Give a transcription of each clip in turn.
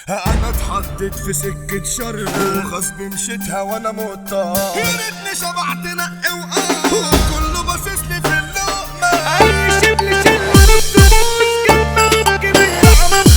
انا اتحطيت في سكة شر وغصب مشيتها وانا مضطر، يا ريتني شبعت نقي وكله باصص لي في اللقمة. اي شبل شل نص موز كان كبير عمل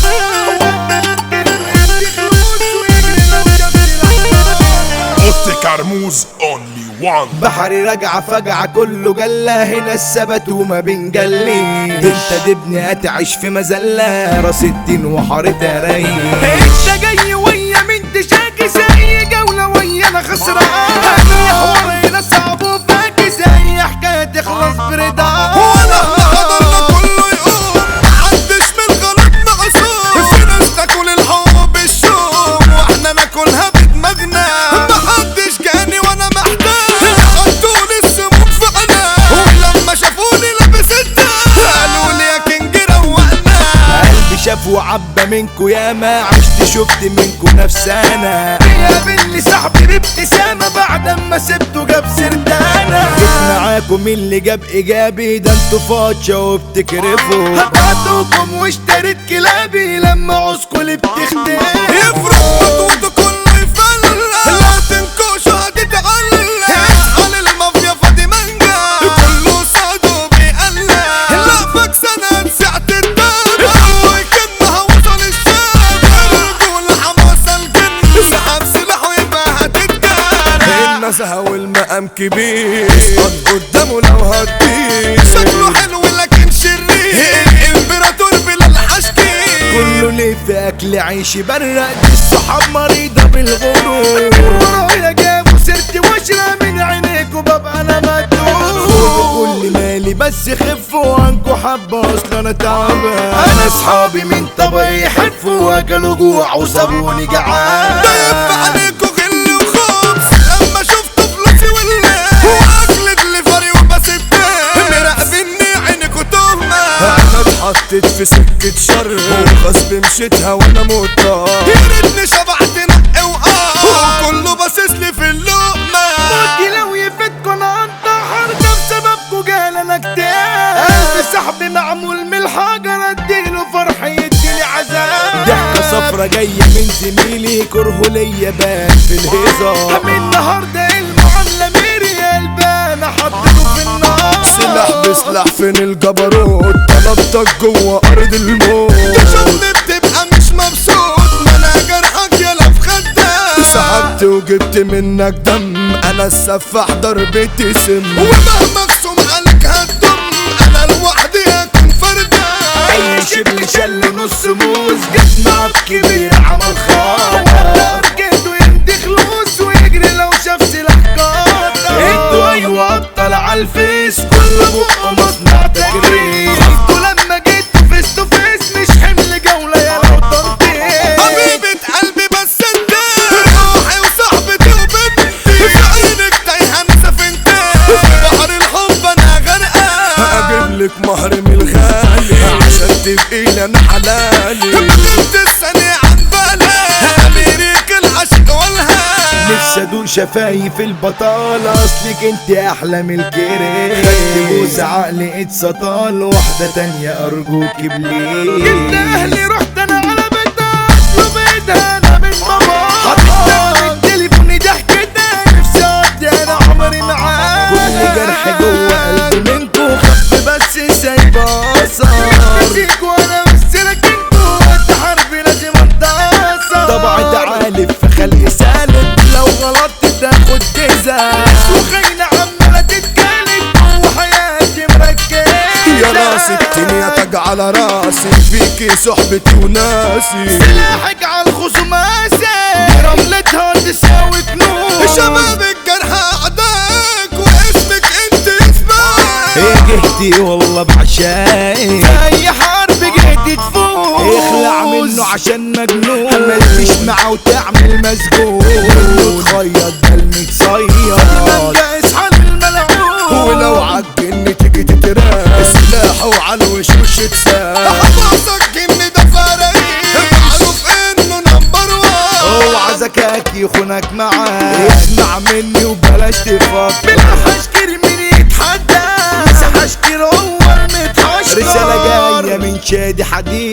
اوتي كرموز اونلي وان. بحري راجعة فجعة كله جلة، هنا الثبات وما بنجلي. انت دبني هتعيش في مزلة، راس الدين وحارتها رايق. انت جاي ويا من تشاكس اي جولة ويا انا خسران. اي حوار هنا صعب وفاكس، اي حكاية تخلص برضا. وانا حضرنا كله يقوم، محدش من غلط معصوم. في ناس تاكل الحب بالشوم واحنا ناكلها بدماغنا. محدش جاني وانا محتاج، حطولي السموم في عيني. ولما شافوني لابس التاج قالوا لي يا كينج روقنا. قلبي شاف وعبى منكو ياما، عشت شفت منكو نفسانا. قابلني صاحبي بابتسامة بعد اما سبته جاب سردانة. جيت معاكم اللي جاب ايجابي، ده انتوا فاتشة وبتكرفوا. هبعتوكم واشتريت كلابي لما عوزكوا اللي بتختفوا. يفرق وطوطه كله يفلق، لا تنكشوا هتتعلق. اصحى للمافيا فاضي منجا، كله صعده بيقلق. لا فاكسانة ساعة الدم، وكانها وصل الشام. الرجولة حماسة الجن، سحب سلاحه يبقى هتتجرح. النزهة والمقام كبير، اسقط قدامه لو هتطير. شكله حلو لكن شرير، الامبراطور بلا الحشكي. كله ليه في اكل عيش برق، دي الصحاب مريضة بالغرور. ورايا جابوا سيرتي واشرى من عينيكوا ببقى انا مدلوق. كل مالي بس خفوا عنكوا حبة، اصل انا تعبان. انا اصحابي من طبعي يحفوا واكلوا جوع وسابوني جعان. ضيف عليكوا غل وخبز لما شفتوا فلوسي والناس، واكلت ليفري وبسبتها مراقبيني عينكوا تهمة. انا اتحطيت في سكة شر وغصب مشيتها وانا مضطر، يا ريتني شبعت نقي وكله باصص لي في اللقمة. موتي لو يفيدكوا انا انتحر، ده بسببكوا جالنا اكتئاب. قلبي صاحبي معمول من الحجر، اديله فرح يديني عذاب. ضحكة صفرة جاية من زميلي، كرهه ليا بان في الهزار. من النهارده المعاملة ميري قلبي حطيته في النار. سلاح بسلاح فين الجبروت، طلبتك جوه ارض الموت. تشوفني بتبقى مش مبسوط، ما انا جرحك يلا في خدك. سحبت وجبت منك دم، انا السفاح ضربتي سم. ومهما اقسم عليك هتدم، انا لوحدي هكون فردة. اي شبل شل نص موز، جت معاك كبير عمل خاطر. جيتوا يمدي خلوص ويجري لو شاف سلاح قاطع. انتوا ايوه ابطال عالفيس، كل بقى مصنع تجريح. انتوا لما جيتوا فيس تو فيس مش حمل جولة يا لو تنطيط. حبيبة قلبي بس انت، روحي وصاحبتي وبنتي. في عينك تايهة انا سفنتي، في بحر الحب انا غرقان. هجيب لك مهر من الغالي عشان تبقي لي انا حلالي. بنت الثانية عن بالي، اميرك العشق والهام. نفسي ادوق شفايف البطالة، اصلك انت احلى من الكريم. خدت بوسة عقلي اتسطال، واحدة تانية ارجوك بليز. جبت اهلي رحت انا على بيتها، اطلب ايدها انا من بابا. حطيتها من تليفوني ضحكتها، نفسي اقضي انا عمري معاها. كل جرح جوه قلبي منكو خف، بس سايبة اثر. نسيك وانا بسلك انتو، انت حربي لازم انتصر. طبعي تعالف في خلق سالب، لو غلطت تاخد جزا. وخينا عمالة تتكلم وحياتي مركزة. يا راس الدنيا تاج على راسي، فيكي صحبتي وناسي. سلاحك على الخصوماسي، دي رملتها تساوي كنوز. شباب الجرح اعداك واسمك انت اسمك. جهتي والله بعشاقك، اي حرب جهدي تفوز. اخلع منه عشان مجنون، مالكيش معاه وتعمل مسجون. منه تخيط ده المتصيط، اصحى الملعون. ولو عالجن تيجي تتراك، سلاحه على الوش وش تساك. حفظك جن ده فريق، معروف انه نمبر وان. اوعى ذكاك يخونك معاه، اسمع مني وبلاش تفكر. بالحشكر مين يتحدى، مسح اشكر هو المتحشر. رسالة جاية من شادي حديد، يا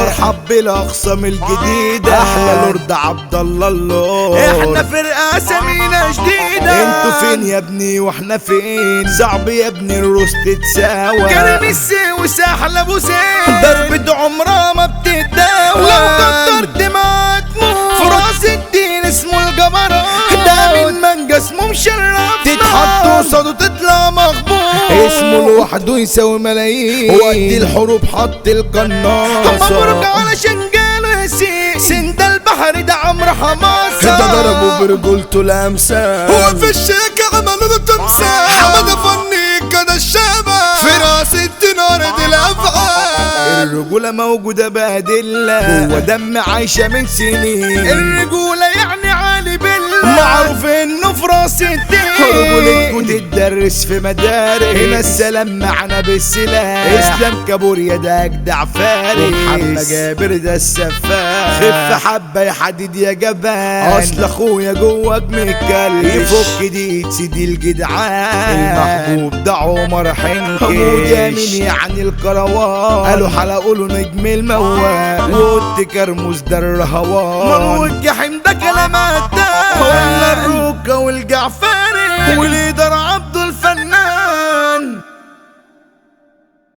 مرحب بالاخصام الجديدة احلى لورد عبد الله اللورد. احنا فرقة سمينة جديدة. انتوا فين يا ابني واحنا فين؟ صعب يا ابني الروس تتساوى. كريم الساوي ساحل ابو سين. ضربة عمرها ما بتتداوى. لو قدرت ما تموت. في راس الدين اسمه الجبروت. ده من مانجا اسمه مشرف. تتحط قصاده تطلع مخبوط. اسمه لوحده يساوي ملايين. وقت الحروب حط القناصة. مبروك علشان جاله ياسين. سند البحر ده عمرو حماسة. ده ضربه برجولته الامثال. هو في الشيك عملوا له تمثال. حمد فني كده الشباب في راس الدينار دي الافعال. الرجولة موجودة بأدلة هو دم عايشة من سنين. الرجولة يعني علي بالله. معروف انه في راس الدين. رجولتكوا تتدرس في مدارس. هنا السلام معنا بالسلاح. اسلام كابوريا ده اجدع فارس. ومحمد جابر ده السفاح. خف حبة يا حديد يا جبان. اصل اخويا جواك متكلف. يفك دي سيدي الجدعان. المحبوب ده عمر حنكش. حمود يامين يعني الكروان. قالوا حلقوا له نجم الموال. وقت كرموز ده الرهوان. مروج جحيم ده كلامات ده. ولا الروكة والجعفري. وليدر